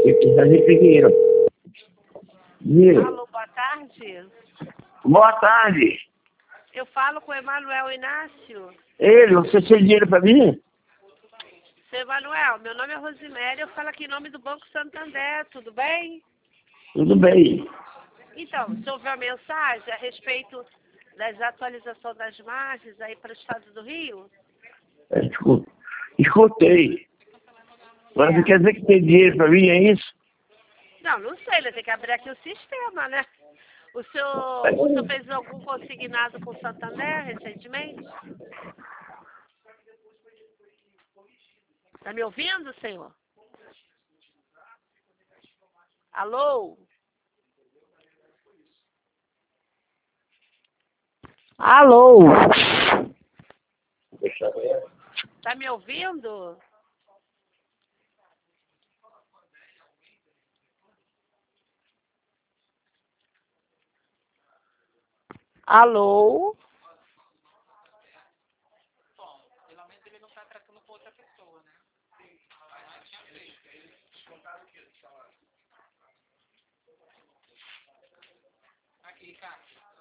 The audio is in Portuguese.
Tem que fazer dinheiro. Dinheiro. Alô, boa tarde. Boa tarde. Eu falo com o Emanuel Inácio. Ele, você tem dinheiro para mim? Seu Emanuel, meu nome é Rosiméria, eu falo aqui em nome do Banco Santander, tudo bem? Tudo bem. Então, você ouviu a mensagem a respeito das atualizações das margens aí para o estado do Rio? Escutei. Mas você quer dizer que tem dinheiro para mim, é isso? Não, não sei, ele tem que abrir aqui o sistema, né? O senhor fez algum consignado com o Santander recentemente? Está me ouvindo, senhor? Alô? Alô? Está me ouvindo? Alô? Geralmente ele não está tratando com outra pessoa, né? Aqui, Cássio.